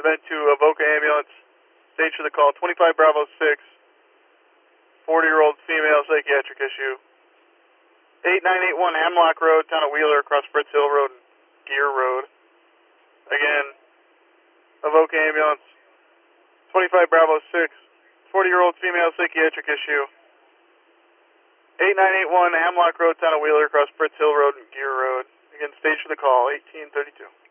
event to Avoca Ambulance. Stage for the call, 25 Bravo 6, 40-year-old female, psychiatric issue. 8981 Hemlock Road, town of Wheeler, across Fritz Hill Road and Gear Road. Again, Avoca Ambulance, 25 Bravo 6, 40-year-old female, psychiatric issue. 8981 Hemlock Road, town of Wheeler, across Fritz Hill Road and Gear Road. Again, stage for the call, 1832.